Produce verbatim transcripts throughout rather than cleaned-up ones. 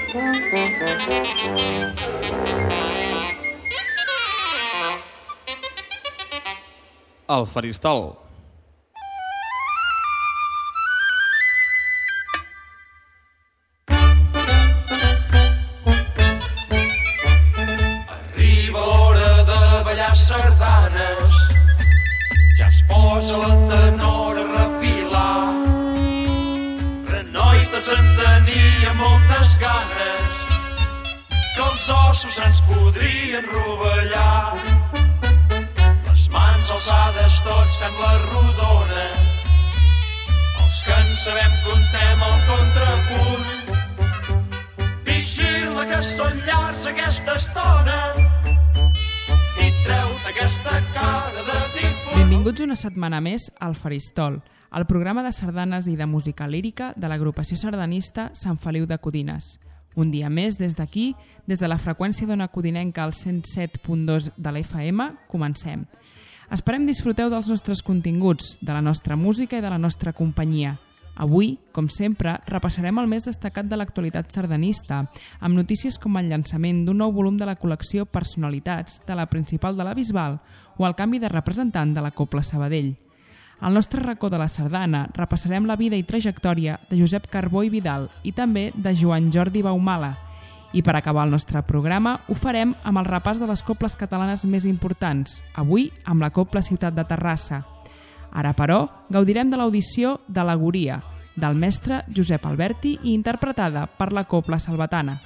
El faristol. Arriba l'hora de ballar sardanes, ja es posa la tenora a refilar. Renoi, tots en teníem moltes ganes, que els ossos ens podrien rovellar. Les mans alçades tots fem la rodona, els que en sabem contem el contrapunt. Vigila que són llargs aquesta estona i treu-te aquesta cara de difunt. Benvinguts una setmana més al Faristol, el programa de sardanes i de música lírica de l'agrupació sardanista Sant Feliu de Codines. Un dia més, des d'aquí, des de la freqüència d'ona codinenca al cent set punt dos de la F M, comencem. Esperem disfruteu dels nostres continguts, de la nostra música i de la nostra companyia. Avui, com sempre, repassarem el més destacat de l'actualitat sardanista, amb notícies com el llançament d'un nou volum de la col·lecció Personalitats de la Principal de la Bisbal o el canvi de representant de la Cobla Sabadell. Al nostre racó de la sardana repassarem la vida i trajectòria de Josep Carbó i Vidal i també de Joan Jordi Baumala. I per acabar el nostre programa ho farem amb el repàs de les coples catalanes més importants, avui amb la Cobla Ciutat de Terrassa. Ara, però, gaudirem de l'audició d'Al·legoria, del mestre Josep Alberti i interpretada per la Cobla Salvatana.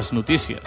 les notícies.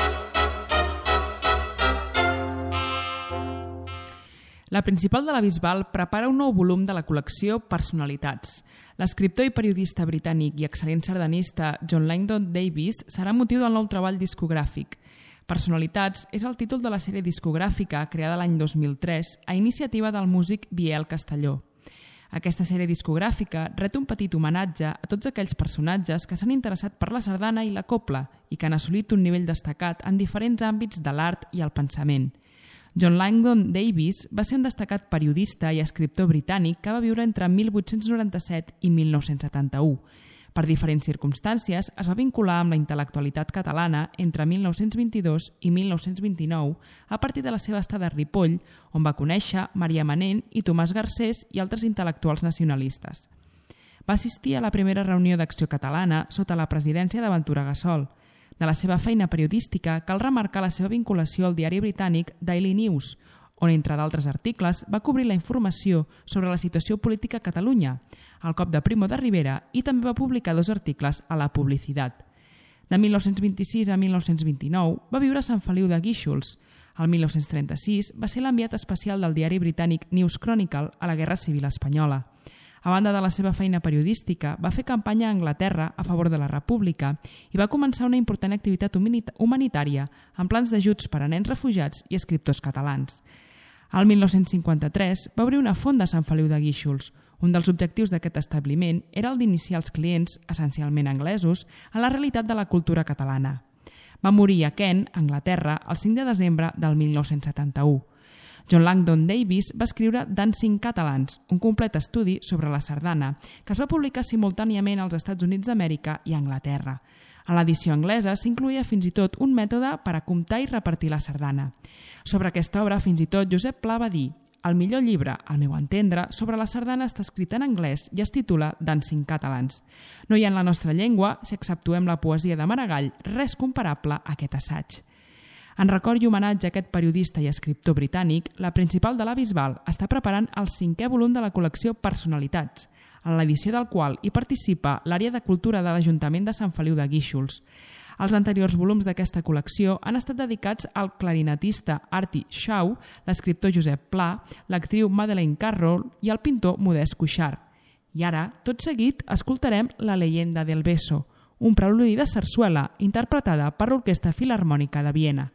La Principal de la Bisbal prepara un nou volum de la col·lecció Personalitats. L'escriptor i periodista britànic i excel·lent sardanista John Langdon Davis serà motiu del nou treball discogràfic. Personalitats és el títol de la sèrie discogràfica creada l'any dos mil tres a iniciativa del músic Biel Castelló. Aquesta sèrie discogràfica ret un petit homenatge a tots aquells personatges que s'han interessat per la sardana i la copla i que han assolit un nivell destacat en diferents àmbits de l'art i el pensament. John Langdon Davis va ser un destacat periodista i escriptor britànic que va viure entre mil vuit-cents noranta-set i mil nou-cents setanta-u. Per diferents circumstàncies, es va vincular amb la intel·lectualitat catalana entre mil nou-cents vint-i-dos i mil nou-cents vint-i-nou a partir de la seva estada a Ripoll, on va conèixer Maria Manent i Tomàs Garcés i altres intel·lectuals nacionalistes. Va assistir a la primera reunió d'Acció Catalana sota la presidència de Ventura Gassol. De la seva feina periodística cal remarcar la seva vinculació al diari britànic Daily News, on, entre d'altres articles, va cobrir la informació sobre la situació política a Catalunya, el cop de Primo de Rivera, i també va publicar dos articles a La Publicitat. De mil nou-cents vint-i-sis a mil nou-cents vint-i-nou va viure a Sant Feliu de Guíxols. El mil nou-cents trenta-sis va ser l'enviat especial del diari britànic News Chronicle a la Guerra Civil Espanyola. A banda de la seva feina periodística, va fer campanya a Anglaterra a favor de la República i va començar una important activitat humanitària amb plans d'ajuts per a nens refugiats i escriptors catalans. El mil nou-cents cinquanta-tres va obrir una fonda a Sant Feliu de Guíxols. Un dels objectius d'aquest establiment era el d'iniciar els clients, essencialment anglesos, a la realitat de la cultura catalana. Va morir a Kent, Anglaterra, el cinc de desembre del mil nou-cents setanta-u. John Langdon Davis va escriure Dancing Catalans, un complet estudi sobre la sardana, que es va publicar simultàniament als Estats Units d'Amèrica i a Anglaterra. A l'edició anglesa s'incloïa fins i tot un mètode per a comptar i repartir la sardana. Sobre aquesta obra, fins i tot, Josep Pla va dir: el millor llibre, al meu entendre, sobre la sardana està escrit en anglès i es titula Dancing Catalans. No hi ha en la nostra llengua, si exceptuem la poesia de Maragall, res comparable a aquest assaig. En record i homenatge a aquest periodista i escriptor britànic, la Principal de la Bisbal està preparant el cinquè volum de la col·lecció Personalitats, en l'edició del qual hi participa l'àrea de cultura de l'Ajuntament de Sant Feliu de Guíxols. Els anteriors volums d'aquesta col·lecció han estat dedicats al clarinetista Artie Shaw, l'escriptor Josep Pla, l'actriu Madeleine Carroll i el pintor Modest Cuixart. I ara, tot seguit, escoltarem La leyenda del beso, un preludi de sarsuela interpretada per l'Orquestra Filharmònica de Viena.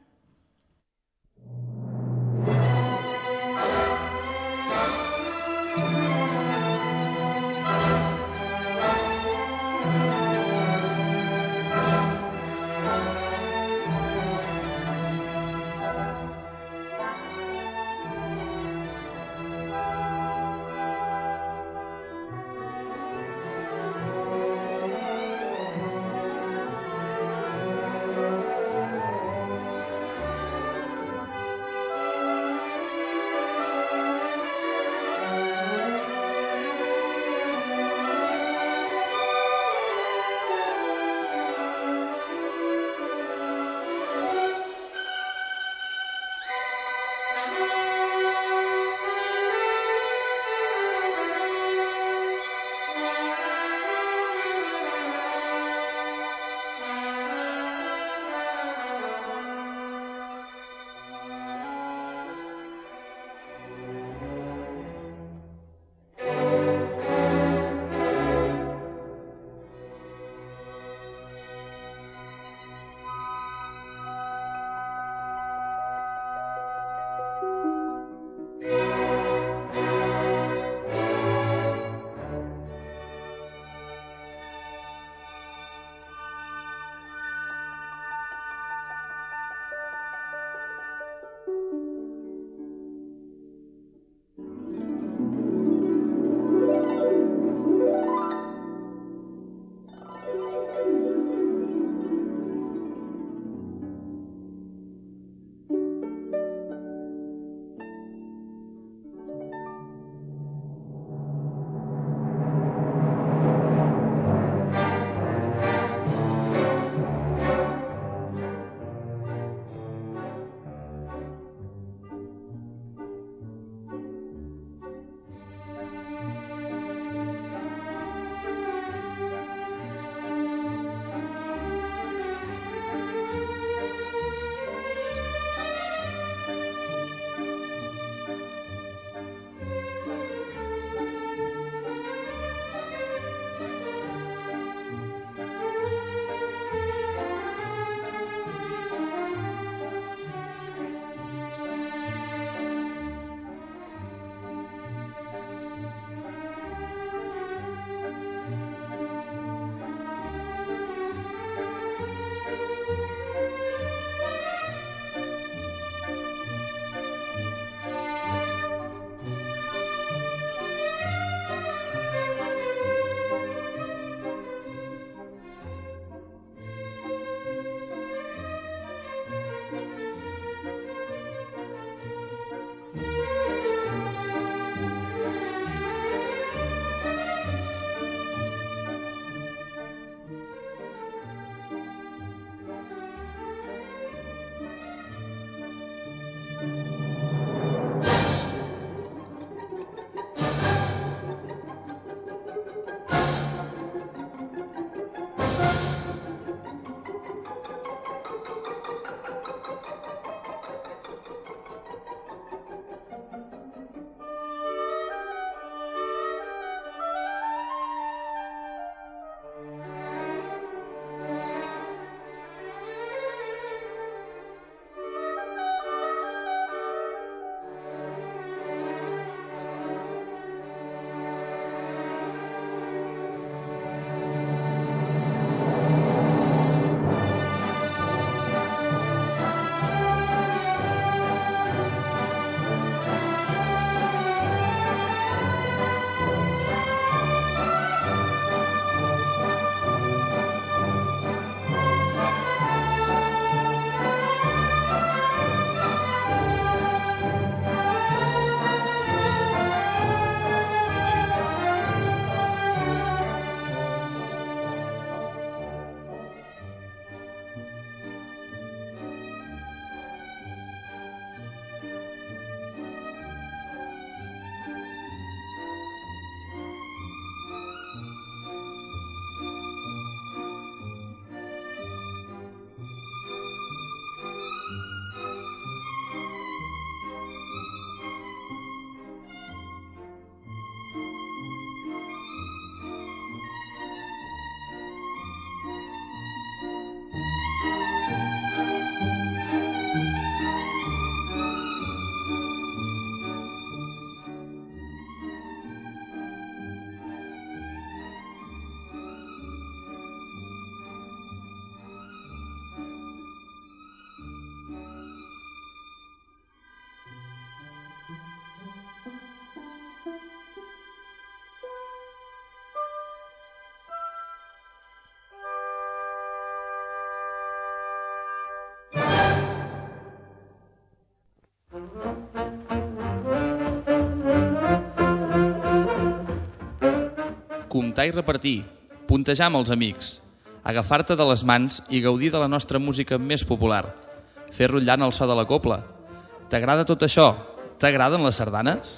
comptar i repartir, puntejar amb els amics, agafar-te de les mans i gaudir de la nostra música més popular, fer rotllant el so de la copla. T'agrada tot això? T'agraden les sardanes?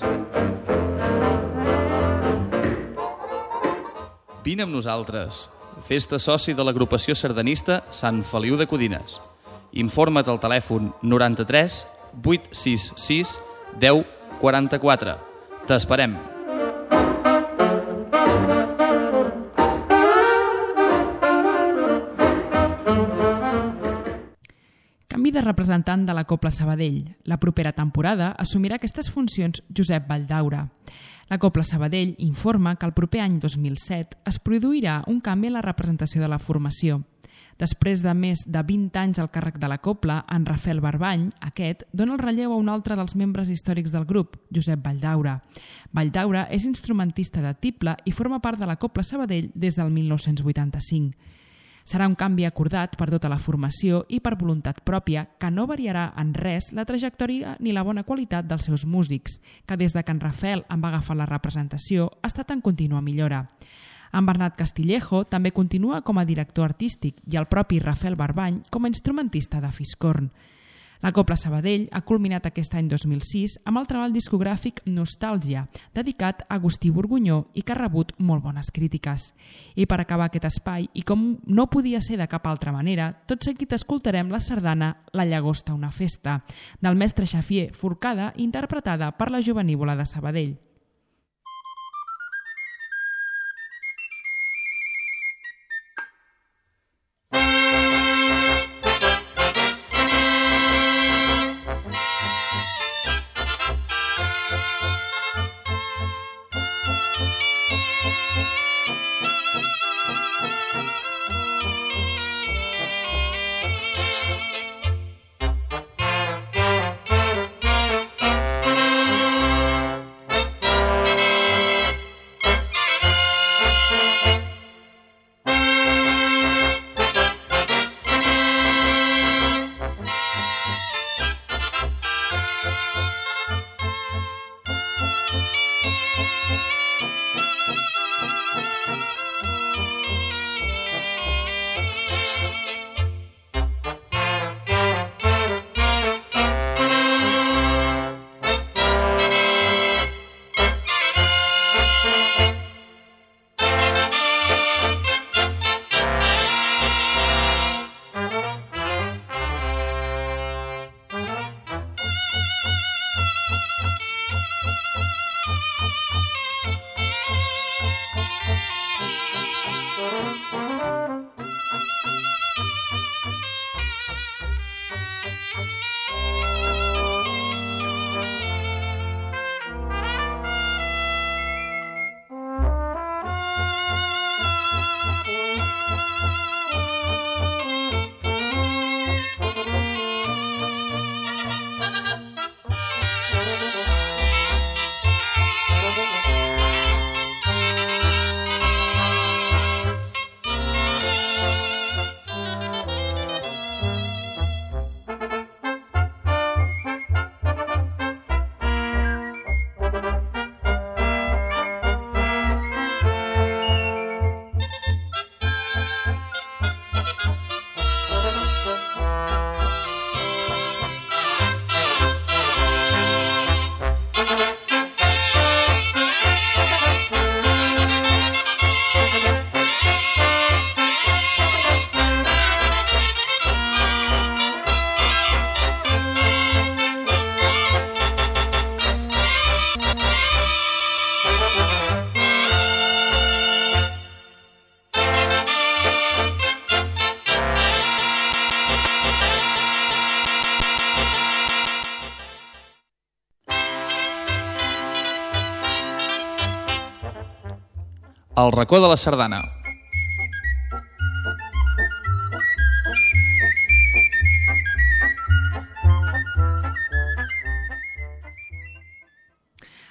Vine amb nosaltres. Fes-te soci de l'agrupació sardanista Sant Feliu de Codines. Informa't al telèfon noranta-tres vuit sis sis deu quaranta-quatre. T'esperem. Canvi de representant de la Copla Sabadell. La propera temporada assumirà aquestes funcions Josep Valldaura. La Copla Sabadell informa que el proper any dos mil set es produirà un canvi en la representació de la formació. Després de més de vint anys al càrrec de la Copla, en Rafael Barbany, aquest, dona el relleu a un altre dels membres històrics del grup, Josep Valldaura. Valldaura és instrumentista de tible i forma part de la Copla Sabadell des del mil nou-cents vuitanta-cinc. Serà un canvi acordat per tota la formació i per voluntat pròpia que no variarà en res la trajectòria ni la bona qualitat dels seus músics, que des de que en Rafael en va agafar la representació ha estat en contínua millora. En Bernat Castillejo també continua com a director artístic i el propi Rafael Barbany com a instrumentista de fiscorn. La Copla Sabadell ha culminat aquest any dos mil sis amb el treball discogràfic Nostàlgia, dedicat a Agustí Borgunyó i que ha rebut molt bones crítiques. I per acabar aquest espai, i com no podia ser de cap altra manera, tot seguit escoltarem la sardana La llagosta una festa, del mestre Xavier Forcada, interpretada per la Jovenívola de Sabadell. El racó de la sardana.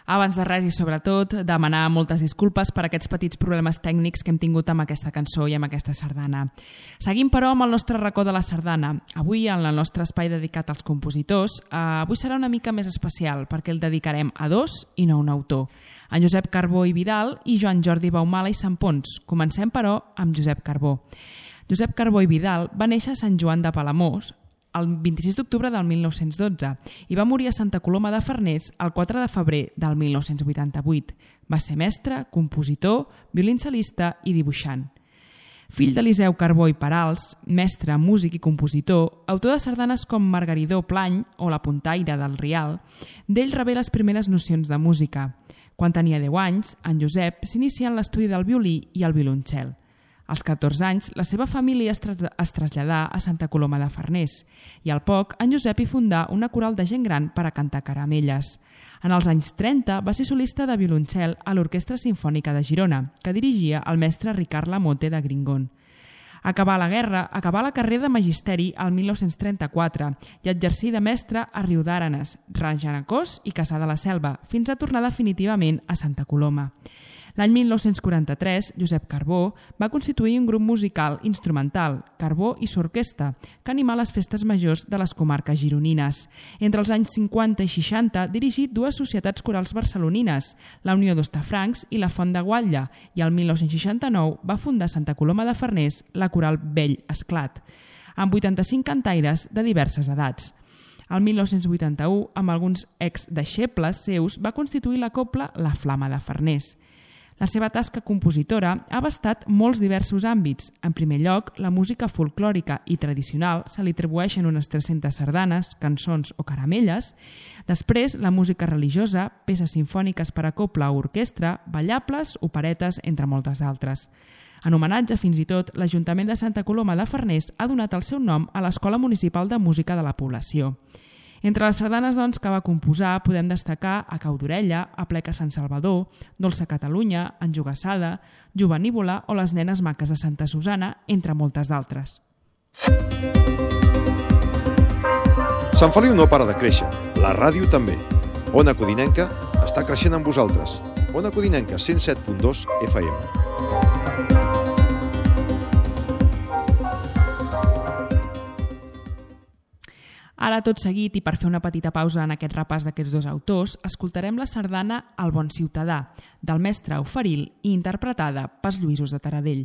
Abans de res i sobretot demanar moltes disculpes per aquests petits problemes tècnics que hem tingut amb aquesta cançó i amb aquesta sardana. Seguim però amb el nostre racó de la sardana. Avui, en el nostre espai dedicat als compositors, eh, avui serà una mica més especial perquè el dedicarem a dos i no a un autor. En Josep Carbó i Vidal i Joan Jordi Baumala i Sampons. Comencem però amb Josep Carbó. Josep Carbó i Vidal va néixer a Sant Joan de Palamós el vint-i-sis d'octubre del mil nou-cents dotze i va morir a Santa Coloma de Farners el quatre de febrer del mil nou-cents vuitanta-vuit. Va ser mestre, compositor, violoncel·lista i dibuixant. Fill d'Eliseu Carbó i Perals, mestre, músic i compositor, autor de sardanes com Margaridó Plany o La Puntaire del Rial, d'ell rebé les primeres nocions de música. Quan tenia deu anys, en Josep s'inicia en l'estudi del violí i el violoncel. Als catorze anys, la seva família es, tra es traslladà a Santa Coloma de Farners i al poc, en Josep hi fundà una coral de gent gran per a cantar caramelles. En els anys trenta va ser solista de violoncel a l'Orquestra Simfònica de Girona, que dirigia el mestre Ricard Lamote de Gringón. Acabà la guerra, acabà la carrera de magisteri al mil nou-cents trenta-quatre i exercí de mestre a Riudarenes, Regencós i Cassà de la Selva, fins a tornar definitivament a Santa Coloma. L'any mil nou-cents quaranta-tres, Josep Carbó va constituir un grup musical instrumental, Carbó i Sorquesta, que animà les festes majors de les comarques gironines. Entre els anys cinquanta i seixanta dirigí dues societats corals barcelonines, la Unió d'Hostafrancs i la Font de Guatlla, i el mil nou-cents seixanta-nou va fundar a Santa Coloma de Farners la coral Vell Esclat, amb vuitanta-cinc cantaires de diverses edats. El mil nou-cents vuitanta-u, amb alguns ex-deixebles seus, va constituir la cobla La Flama de Farners. La seva tasca compositora ha abastat molts diversos àmbits. En primer lloc, la música folclòrica i tradicional se li atribueixen unes tres-centes sardanes, cançons o caramelles. Després, la música religiosa, peces simfòniques per a cobla o orquestra, ballables, operetes, entre moltes altres. En homenatge, fins i tot, l'Ajuntament de Santa Coloma de Farners ha donat el seu nom a l'Escola Municipal de Música de la població. Entre les sardanes doncs, que va composar podem destacar A Cau d'Orella, A Plec a Sant Salvador, Dolça Catalunya, Enjogassada, Jovenívola o Les nenes maques de Santa Susana, entre moltes d'altres. Sant Feliu no para de créixer, la ràdio també. Ona Codinenca està creixent amb vosaltres. Ona Codinenca, cent set punt dos F M. Ara, tot seguit, i per fer una petita pausa en aquest repàs d'aquests dos autors, escoltarem la sardana El bon ciutadà, del mestre Oferil i interpretada pels Lluïsos de Taradell.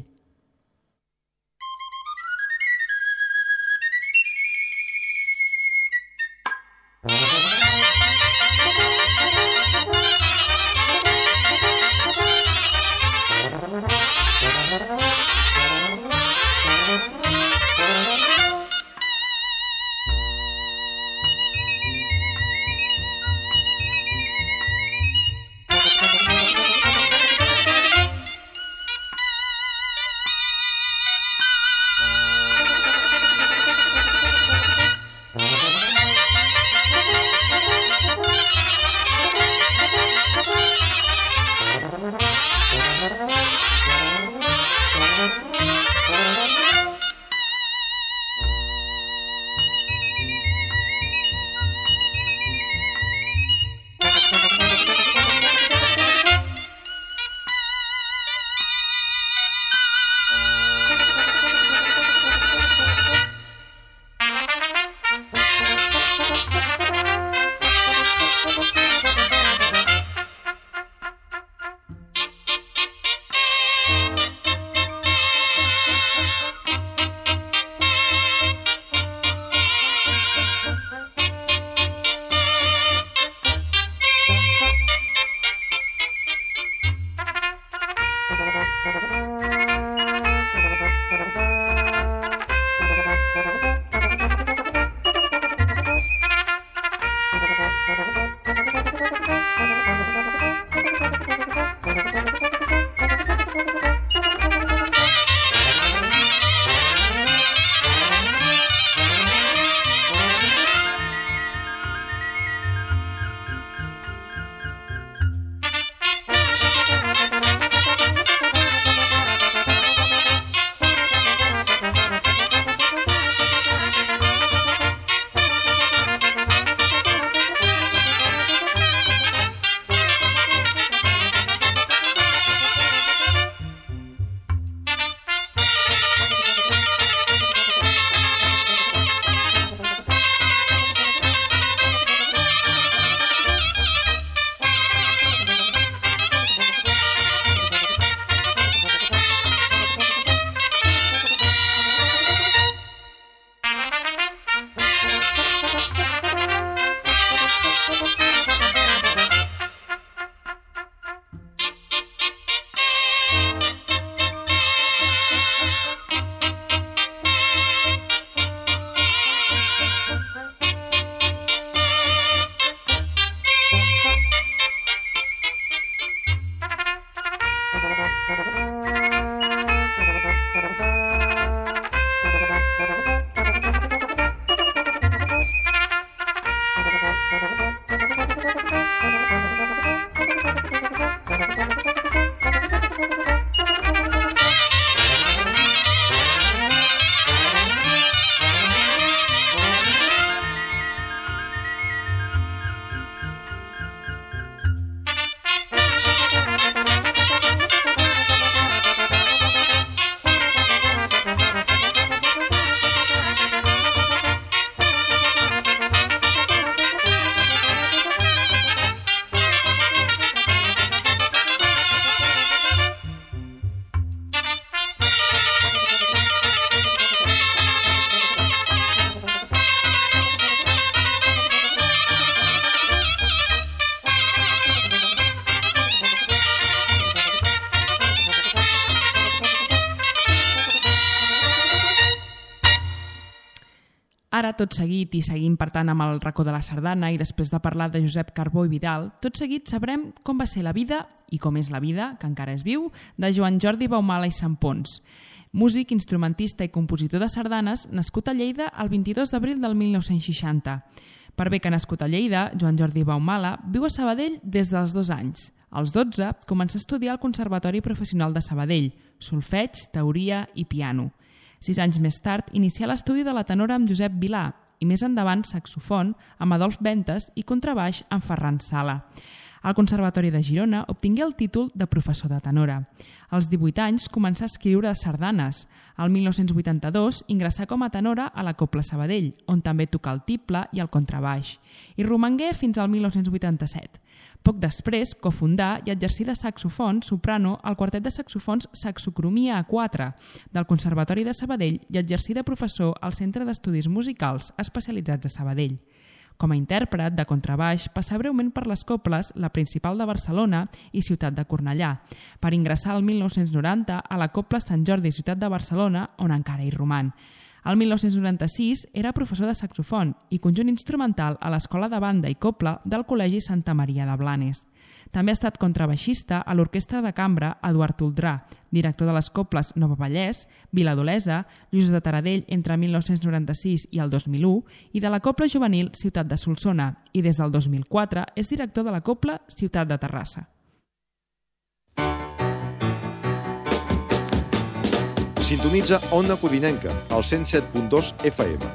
Ara, tot seguit, i seguim per tant amb el racó de la sardana i després de parlar de Josep Carbó i Vidal, tot seguit sabrem com va ser la vida, i com és la vida, que encara és viu, de Joan Jordi Baumala i Sampons, músic, instrumentista i compositor de sardanes, nascut a Lleida el vint-i-dos d'abril del mil nou-cents seixanta. Per bé que nascut a Lleida, Joan Jordi Baumala viu a Sabadell des dels dos anys. Als dotze, comença a estudiar al Conservatori Professional de Sabadell, solfeig, teoria i piano. Sis anys més tard, inicià l'estudi de la tenora amb Josep Vilà i més endavant saxofon amb Adolf Bentes i contrabaix amb Ferran Sala. Al Conservatori de Girona obtingué el títol de professor de tenora. Als divuit anys començà a escriure sardanes. Al mil nou-cents vuitanta-dos ingressà com a tenora a la Cobla Sabadell, on també tocà el tible i el contrabaix, i romangué fins al mil nou-cents vuitanta-set. Poc després, cofundà i exercí de saxofon soprano al quartet de saxofons Saxocromia A quatre del Conservatori de Sabadell i exercí de professor al Centre d'Estudis Musicals Especialitzats de Sabadell. Com a intèrpret de contrabaix, passà breument per les cobles La Principal de Barcelona i Ciutat de Cornellà, per ingressar el mil nou-cents noranta a la Cobla Sant Jordi Ciutat de Barcelona, on encara hi roman. El mil nou-cents noranta-sis era professor de saxofon i conjunt instrumental a l'Escola de Banda i Cobla del Col·legi Santa Maria de Blanes. També ha estat contrabaixista a l'Orquestra de Cambra Eduard Toldrà, director de les cobles Nova Vallès, Viladolesa, Lluís de Taradell entre mil nou-cents noranta-sis i el dos mil u i de la Cobla Juvenil Ciutat de Solsona i des del dos mil quatre és director de la Cobla Ciutat de Terrassa. Sintonitza Ona Codinenca, al cent set punt dos F M.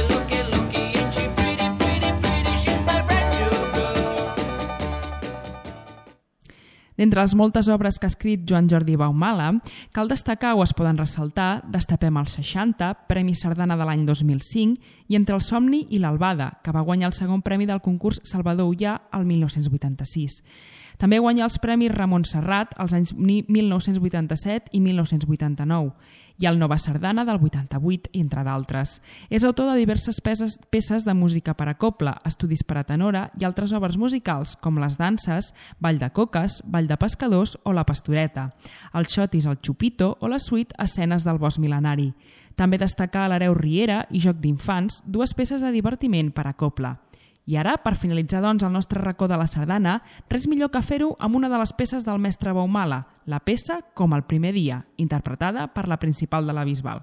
D'entre les moltes obres que ha escrit Joan Jordi Baumala, cal destacar o es poden ressaltar Destapem els seixanta, Premi Sardana de l'any dos mil cinc, i Entre el somni i l'albada, que va guanyar el segon premi del concurs Salvador Ullà el mil nou-cents vuitanta-sis. També guanyà els premis Ramon Serrat als anys mil nou-cents vuitanta-set i mil nou-cents vuitanta-nou i el Nova Sardana del vuitanta-vuit, entre d'altres. És autor de diverses peces, peces de música per a cobla, estudis per a tenora i altres obres musicals com les danses, Ball de Coques, Ball de Pescadors o La Pastoreta, el Xotis, el Xupito o la suite Escenes del Bosc Mil·lenari. També destacar l'Hereu Riera i Joc d'infants, dues peces de divertiment per a cobla. I ara, per finalitzar doncs el nostre racó de la sardana, res millor que fer-ho amb una de les peces del mestre Baumala, la peça Com el primer dia, interpretada per la Principal de la Bisbal.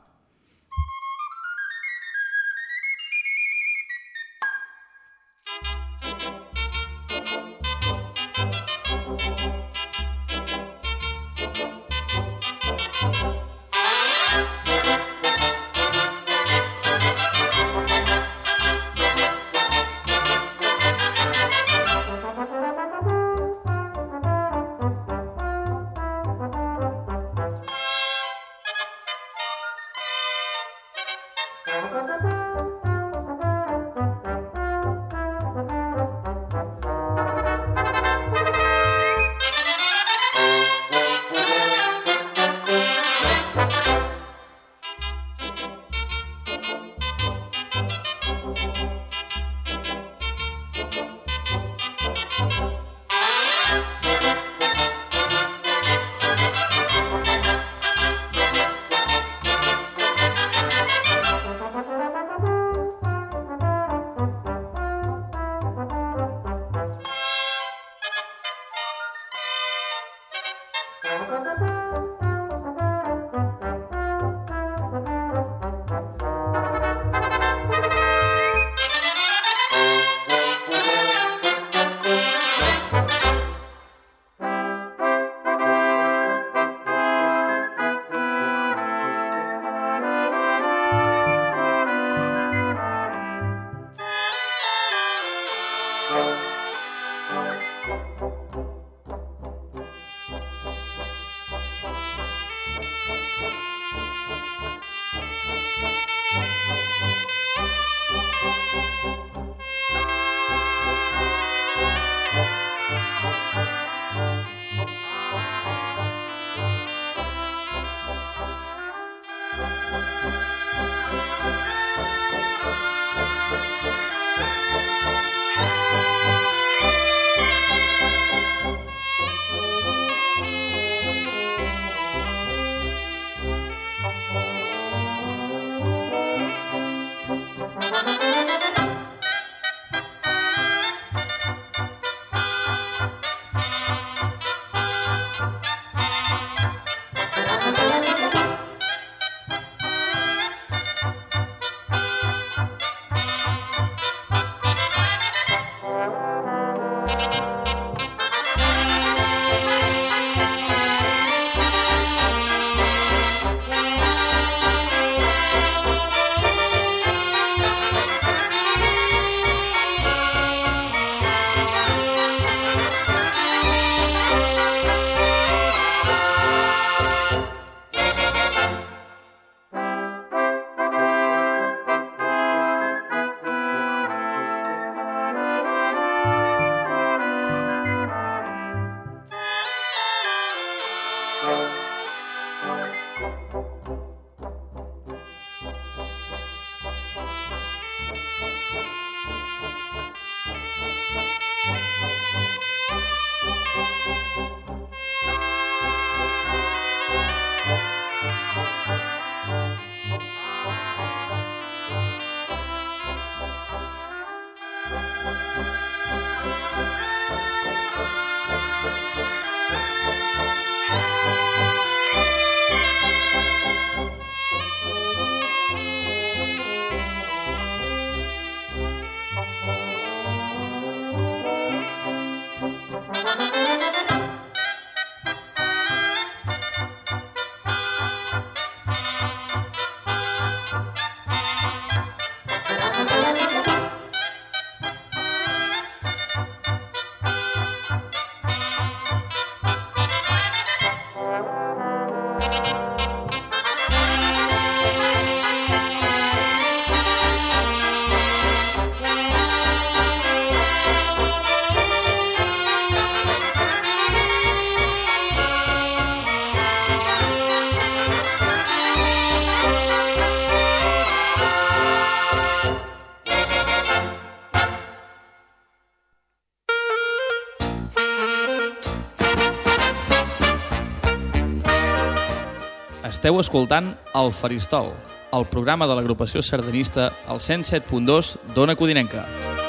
Esteu escoltant El Faristol, el programa de l'agrupació sardanista al cent set punt dos d'Ona Codinenca.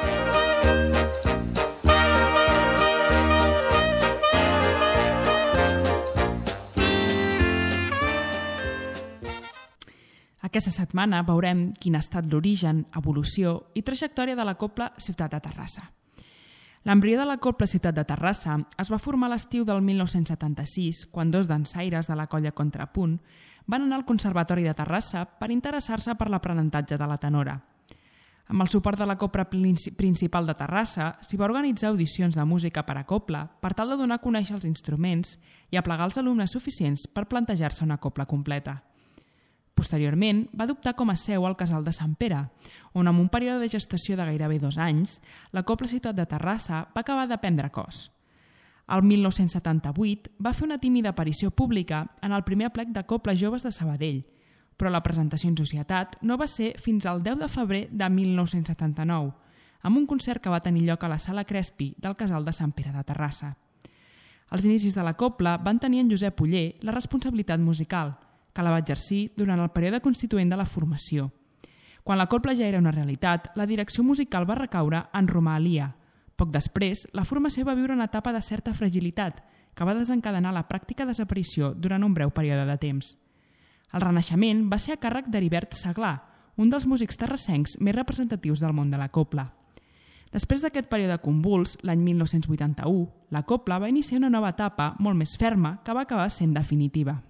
Aquesta setmana veurem quin ha estat l'origen, evolució i trajectòria de la Cobla Ciutat de Terrassa. L'embrió de la Cobla Ciutat de Terrassa es va formar a l'estiu del mil nou-cents setanta-sis, quan dos dansaires de la colla Contrapunt van anar al Conservatori de Terrassa per interessar-se per l'aprenentatge de la tenora. Amb el suport de la Cobla Principal de Terrassa, s'hi va organitzar audicions de música per a cobla per tal de donar a conèixer els instruments i aplegar els alumnes suficients per plantejar-se una cobla completa. Posteriorment, va adoptar com a seu el Casal de Sant Pere, on amb un període de gestació de gairebé dos anys, la Cobla Ciutat de Terrassa va acabar de prendre cos. El mil nou-cents setanta-vuit va fer una tímida aparició pública en el primer aplec de Cobles Joves de Sabadell, però la presentació en societat no va ser fins al deu de febrer de mil nou-cents setanta-nou, amb un concert que va tenir lloc a la Sala Crespi del Casal de Sant Pere de Terrassa. Als inicis de la cobla van tenir en Josep Oller la responsabilitat musical, que la va exercir durant el període constituent de la formació. Quan la cobla ja era una realitat, la direcció musical va recaure en Romà Alia. Poc després, la formació va viure una etapa de certa fragilitat, que va desencadenar la pràctica desaparició durant un breu període de temps. El renaixement va ser a càrrec d'Heribert Seglar, un dels músics terrassencs més representatius del món de la cobla. Després d'aquest període convuls, l'any mil nou-cents vuitanta-u, la cobla va iniciar una nova etapa molt més ferma que va acabar sent definitiva.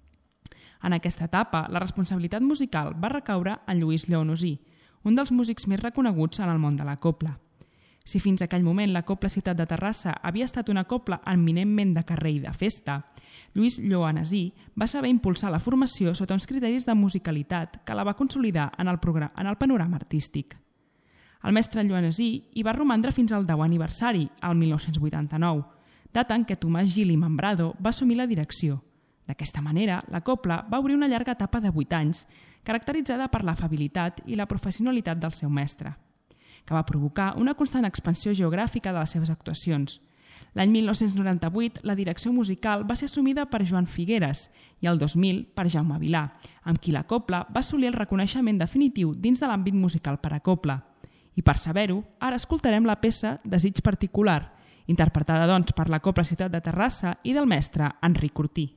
En aquesta etapa, la responsabilitat musical va recaure en Lluís Lleonosí, un dels músics més reconeguts en el món de la cobla. Si fins aquell moment la Cobla Ciutat de Terrassa havia estat una cobla eminentment de carrer i de festa, Lluís Lleonesí va saber impulsar la formació sota uns criteris de musicalitat que la va consolidar en el, en el panorama artístic. El mestre Lleonesí hi va romandre fins al deu aniversari, el mil nou-cents vuitanta-nou, data en què Tomàs Gil i Membrado va assumir la direcció. D'aquesta manera, la cobla va obrir una llarga etapa de vuit anys, caracteritzada per l'afabilitat i la professionalitat del seu mestre, que va provocar una constant expansió geogràfica de les seves actuacions. L'any mil nou-cents noranta-vuit, la direcció musical va ser assumida per Joan Figueres i el dos mil per Jaume Vilà, amb qui la cobla va assolir el reconeixement definitiu dins de l'àmbit musical per a cobla. I per saber-ho, ara escoltarem la peça Desig particular, interpretada doncs per la Cobla Ciutat de Terrassa i del mestre Enric Cortí.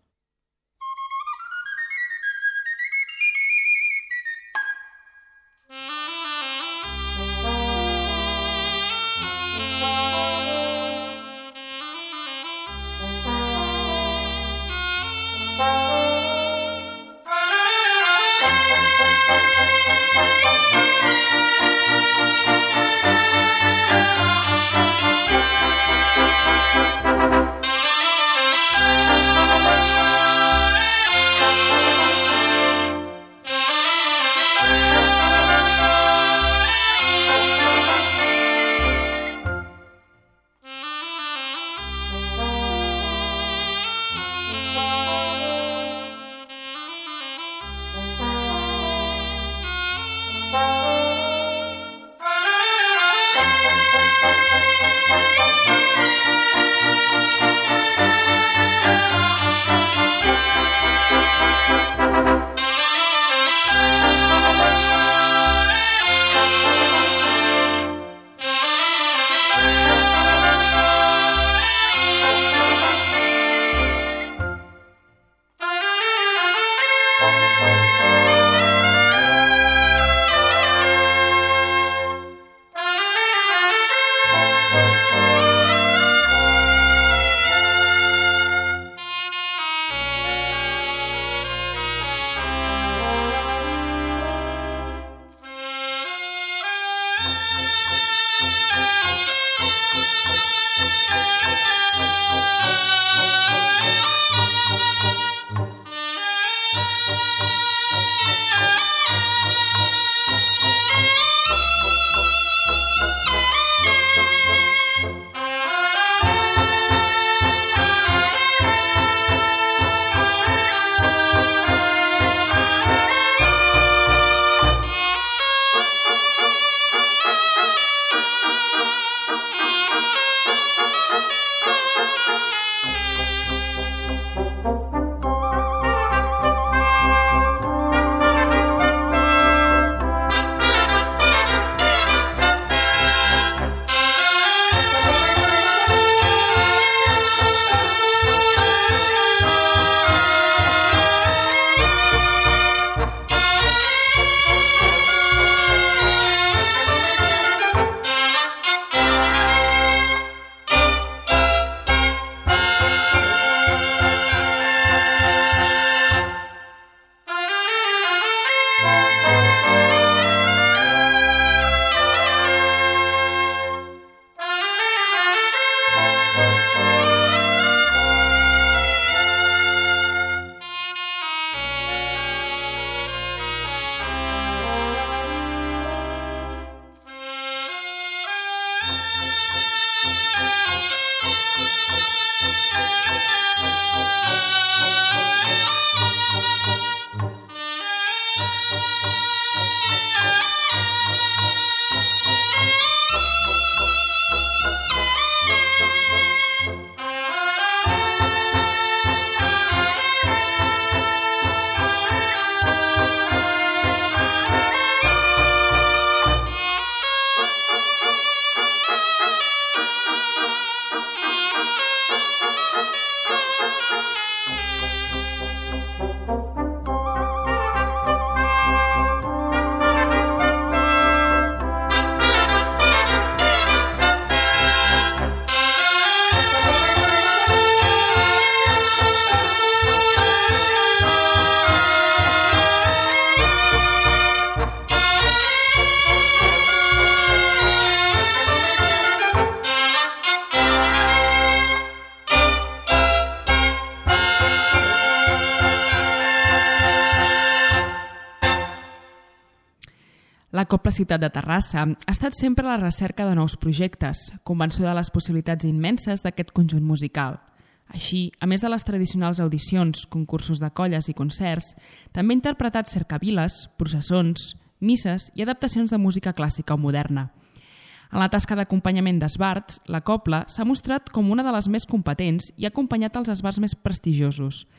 La Cobla Ciutat de Terrassa ha estat sempre a la recerca de nous projectes, convençuda de les possibilitats immenses d'aquest conjunt musical. Així, a més de les tradicionals audicions, concursos de colles i concerts, també ha interpretat cercaviles, processons, misses i adaptacions de música clàssica o moderna. En la tasca d'acompanyament d'esbarts, la Cobla s'ha mostrat com una de les més competents i ha acompanyat els esbarts més prestigiosos.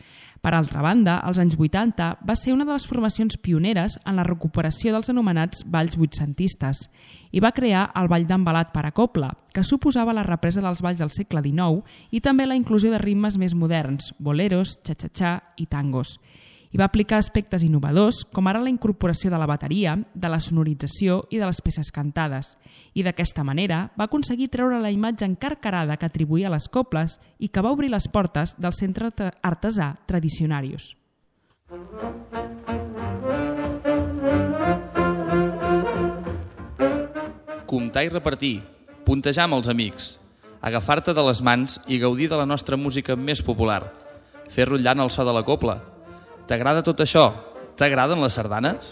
Per altra banda, als anys vuitanta va ser una de les formacions pioneres en la recuperació dels anomenats balls vuitcentistes i va crear el ball d'embalat per a cobla, que suposava la represa dels balls del segle dinou i també la inclusió de ritmes més moderns, boleros, cha-cha-cha i tangos. I va aplicar aspectes innovadors, com ara la incorporació de la bateria, de la sonorització i de les peces cantades. I d'aquesta manera va aconseguir treure la imatge encarcarada que atribuïa a les coples i que va obrir les portes del centre artesà Tradicionarius. Comptar i repartir, puntejar amb els amics, agafar-te de les mans i gaudir de la nostra música més popular, fer rotllant el so de la copla. T'agrada tot això? T'agraden les sardanes?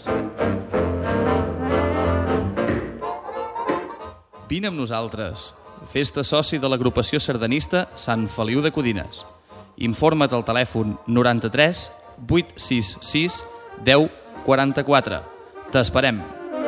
Vine amb nosaltres. Fes-te soci de l'agrupació sardanista Sant Feliu de Codines. Informa't al telèfon noranta-tres vuit sis sis deu quaranta-quatre. T'esperem.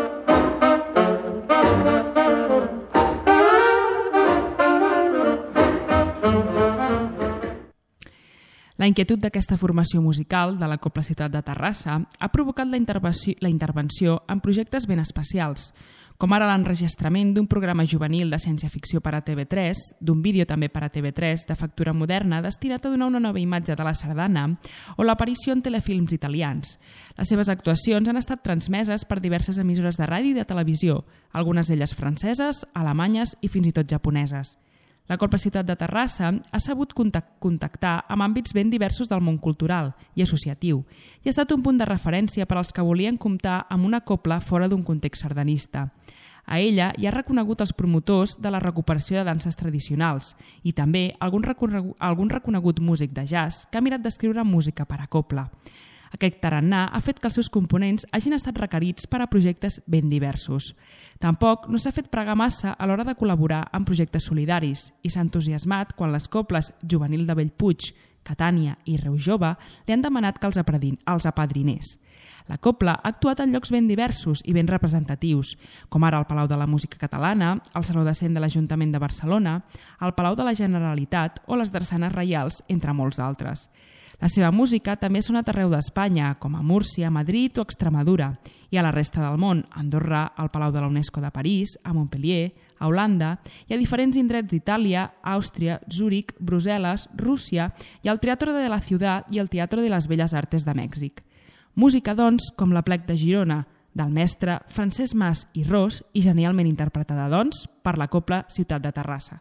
La inquietud d'aquesta formació musical de la Cobla Ciutat de Terrassa ha provocat la intervenció, la intervenció en projectes ben especials, com ara l'enregistrament d'un programa juvenil de ciència-ficció per a T V tres, d'un vídeo també per a T V tres de factura moderna destinat a donar una nova imatge de la sardana o l'aparició en telefilms italians. Les seves actuacions han estat transmeses per diverses emissores de ràdio i de televisió, algunes d'elles franceses, alemanyes i fins i tot japoneses. La Cobla Ciutat de Terrassa ha sabut contactar amb àmbits ben diversos del món cultural i associatiu i ha estat un punt de referència per als que volien comptar amb una cobla fora d'un context sardanista. A ella hi ha reconegut els promotors de la recuperació de danses tradicionals i també algun reconegut, algun reconegut músic de jazz que ha mirat d'escriure música per a cobla. Aquest tarannà ha fet que els seus components hagin estat requerits per a projectes ben diversos. Tampoc no s'ha fet pregar massa a l'hora de col·laborar en projectes solidaris i s'ha entusiasmat quan les cobles Juvenil de Bellpuig, Catània i Reu Jove li han demanat que els apadrinés. La cobla ha actuat en llocs ben diversos i ben representatius, com ara el Palau de la Música Catalana, el Saló de Cent de l'Ajuntament de Barcelona, el Palau de la Generalitat o les Drassanes Reials, entre molts altres. La seva música també ha sonat arreu d'Espanya, com a Múrcia, Madrid o Extremadura, i a la resta del món, a Andorra, al Palau de la UNESCO de París, a Montpellier, a Holanda i a diferents indrets d'Itàlia, Àustria, Zúrich, Brussel·les, Rússia i al Teatro de la Ciutat i el Teatro de les Belles Artes de Mèxic. Música, doncs, com la Plec de Girona, del mestre Francesc Mas i Ros i genialment interpretada, doncs, per la Cobla Ciutat de Terrassa.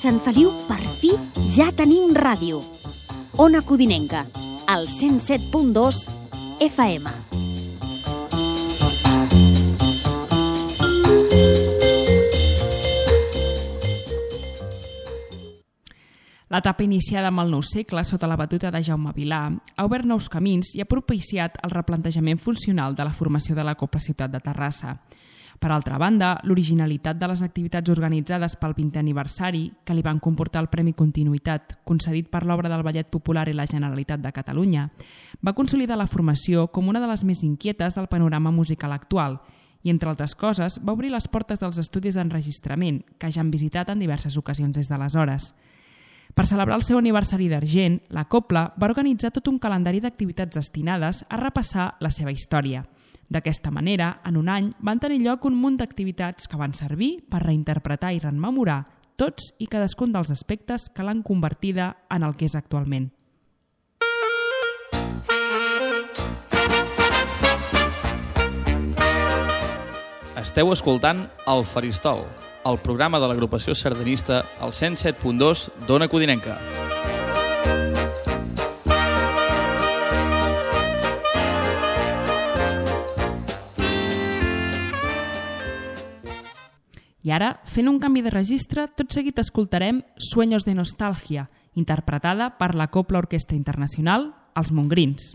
Sant Feliu per fi ja tenim ràdio. Ona Codinenca, al cent set punt dos F M. L'etapa iniciada amb el nou segle sota la batuta de Jaume Vilà ha obert nous camins i ha propiciat el replantejament funcional de la formació de la Cobla Ciutat de Terrassa. Per altra banda, l'originalitat de les activitats organitzades pel vintè aniversari, que li van comportar el Premi Continuïtat, concedit per l'obra del Ballet Popular i la Generalitat de Catalunya, va consolidar la formació com una de les més inquietes del panorama musical actual i, entre altres coses, va obrir les portes dels estudis d'enregistrament, que ja han visitat en diverses ocasions des d'aleshores. Per celebrar el seu aniversari d'argent, la Cobla va organitzar tot un calendari d'activitats destinades a repassar la seva història. D'aquesta manera, en un any van tenir lloc un munt d'activitats que van servir per reinterpretar i rememorar tots i cadascun dels aspectes que l'han convertida en el que és actualment. Esteu escoltant El Faristol, el programa de l'agrupació sardanista al cent set punt dos d'Ona Codinenca. I ara, fent un canvi de registre, tot seguit escoltarem Sueños de Nostalgia, interpretada per la Cobla Orquestra Internacional, els Mongrins.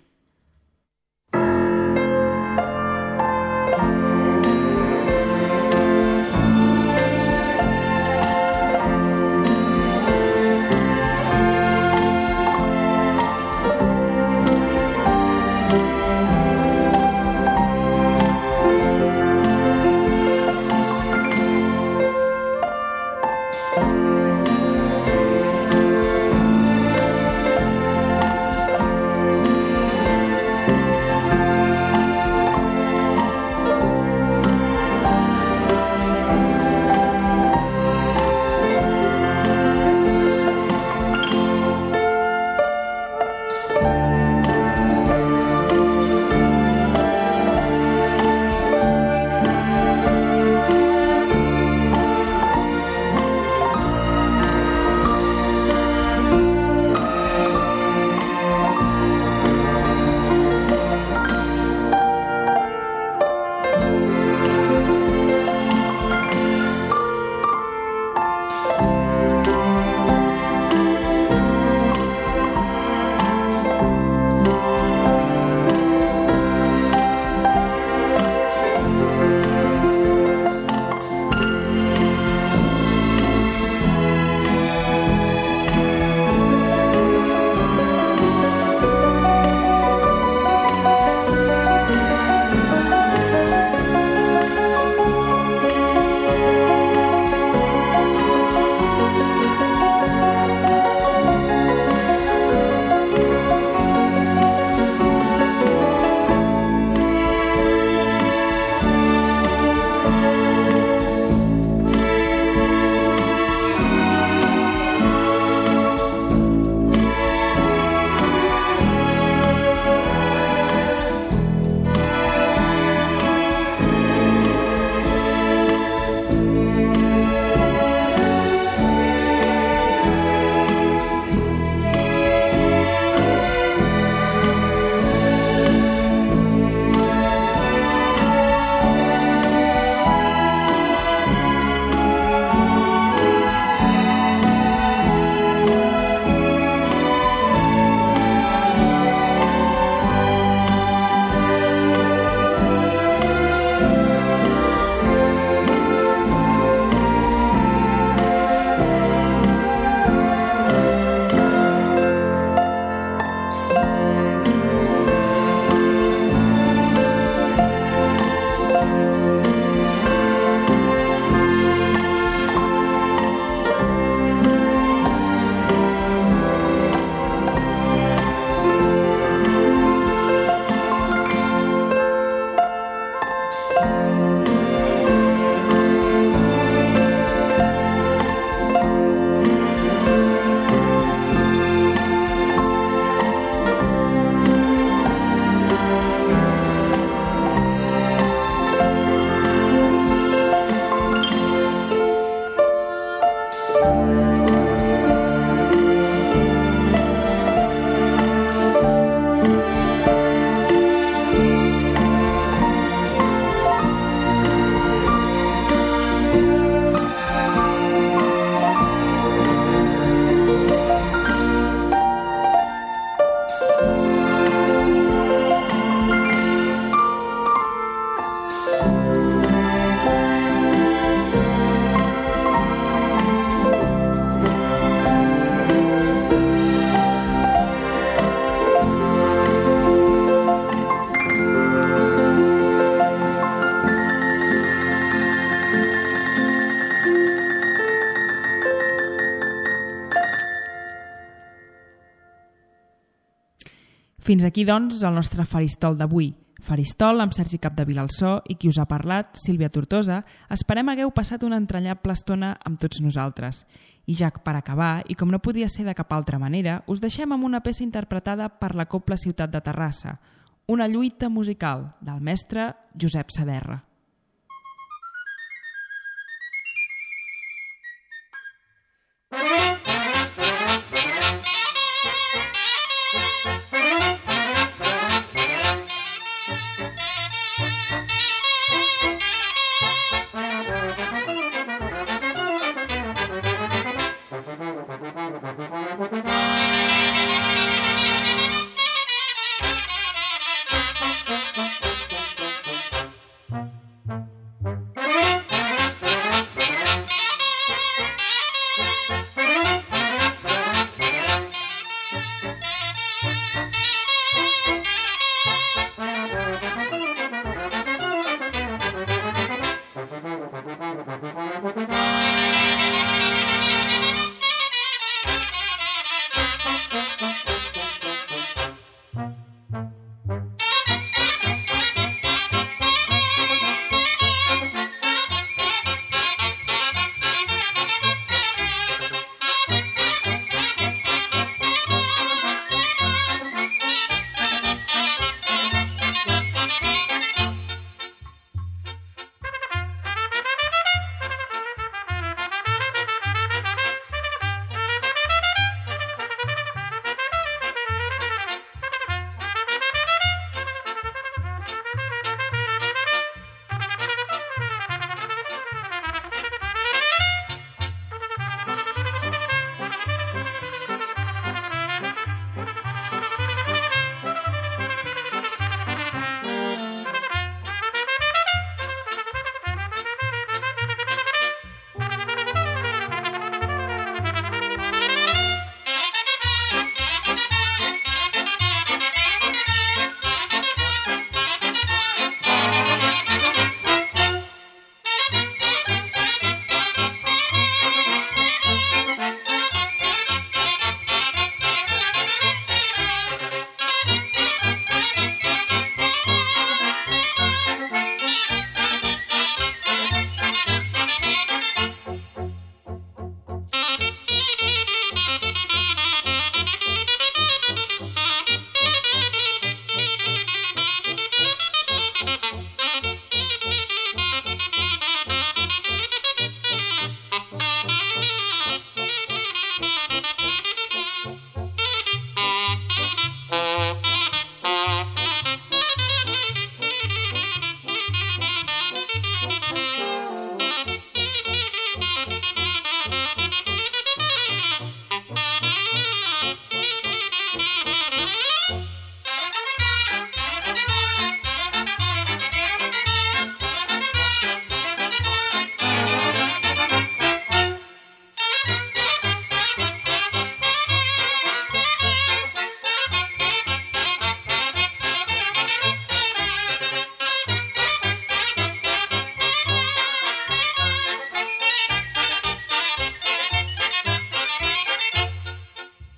Fins aquí, doncs, el nostre faristol d'avui. Faristol amb Sergi Capdevila al so i qui us ha parlat, Sílvia Tortosa. Esperem hagueu passat una entranyable estona amb tots nosaltres. I ja per acabar, i com no podia ser de cap altra manera, us deixem amb una peça interpretada per la Cobla Ciutat de Terrassa, una lluita musical del mestre Josep Saderra.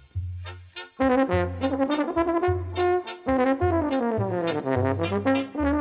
Thank you.